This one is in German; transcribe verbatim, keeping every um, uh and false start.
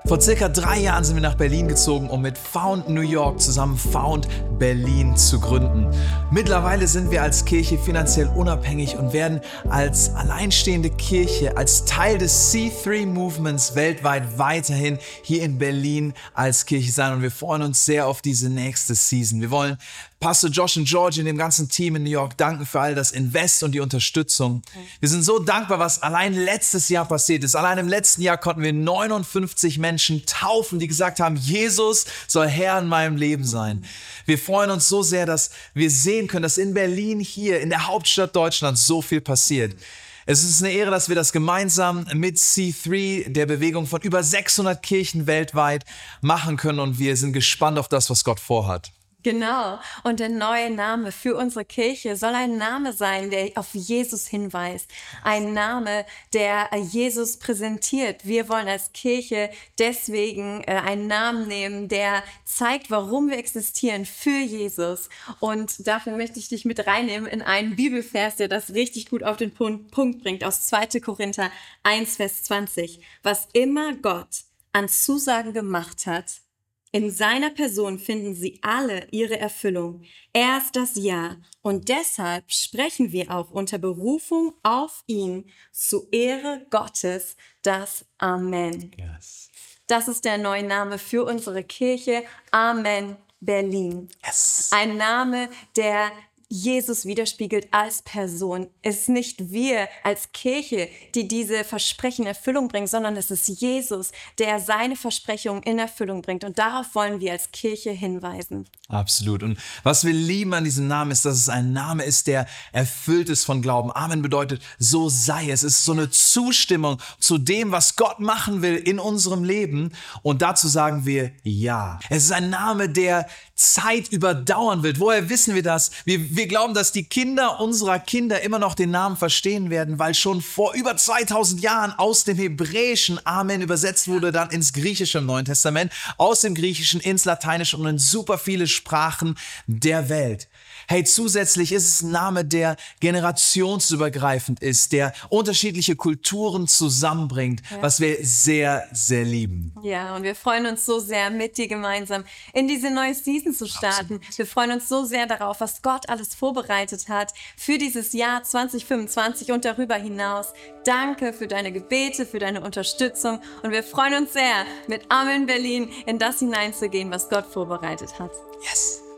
Vor circa drei Jahren sind wir nach Berlin gezogen, um mit Found New York zusammen Found Berlin zu gründen. Mittlerweile sind wir als Kirche finanziell unabhängig und werden als alleinstehende Kirche, als Teil des C drei Movements weltweit weiterhin hier in Berlin als Kirche sein. Und wir freuen uns sehr auf diese nächste Season. Wir wollen Pastor Josh und George und dem ganzen Team in New York danken für all das Invest und die Unterstützung. Wir sind so dankbar, was allein letztes Jahr passiert ist. Allein im letzten Jahr konnten wir neunundfünfzig Menschen taufen, die gesagt haben, Jesus soll Herr in meinem Leben sein. Wir freuen uns so sehr, dass wir sehen können, dass in Berlin hier, in der Hauptstadt Deutschlands, so viel passiert. Es ist eine Ehre, dass wir das gemeinsam mit C drei, der Bewegung von über sechshundert Kirchen weltweit, machen können. Und wir sind gespannt auf das, was Gott vorhat. Genau. Und der neue Name für unsere Kirche soll ein Name sein, der auf Jesus hinweist. Ein Name, der Jesus präsentiert. Wir wollen als Kirche deswegen äh, einen Namen nehmen, der zeigt, warum wir existieren, für Jesus. Und dafür möchte ich dich mit reinnehmen in einen Bibelvers, der das richtig gut auf den Punkt, Punkt bringt, aus zweiter Korinther eins, Vers zwanzig. Was immer Gott an Zusagen gemacht hat, in seiner Person finden sie alle ihre Erfüllung. Er ist das Ja. Und deshalb sprechen wir auch unter Berufung auf ihn zu Ehre Gottes das Amen. Yes. Das ist der neue Name für unsere Kirche. Amen Berlin. Yes. Ein Name, der Jesus widerspiegelt als Person. Es ist nicht wir als Kirche, die diese Versprechen in Erfüllung bringen, sondern es ist Jesus, der seine Versprechungen in Erfüllung bringt. Und darauf wollen wir als Kirche hinweisen. Absolut. Und was wir lieben an diesem Namen ist, dass es ein Name ist, der erfüllt ist von Glauben. Amen bedeutet, so sei es. Es ist so eine Zustimmung zu dem, was Gott machen will in unserem Leben. Und dazu sagen wir Ja. Es ist ein Name, der Zeit überdauern wird. Woher wissen wir das? Wir, wir glauben, dass die Kinder unserer Kinder immer noch den Namen verstehen werden, weil schon vor über zweitausend Jahren aus dem Hebräischen Amen übersetzt wurde, dann ins Griechische im Neuen Testament, aus dem Griechischen ins Lateinische und in super viele Sprachen der Welt. Hey, zusätzlich ist es ein Name, der generationsübergreifend ist, der unterschiedliche Kulturen zusammenbringt, ja. Was wir sehr, sehr lieben. Ja, und wir freuen uns so sehr, mit dir gemeinsam in diese neue Season zu starten. Absolut. Wir freuen uns so sehr darauf, was Gott alles vorbereitet hat für dieses Jahr zwanzig fünfundzwanzig und darüber hinaus. Danke für deine Gebete, für deine Unterstützung und wir freuen uns sehr, mit Amen Berlin in das hineinzugehen, was Gott vorbereitet hat. Yes!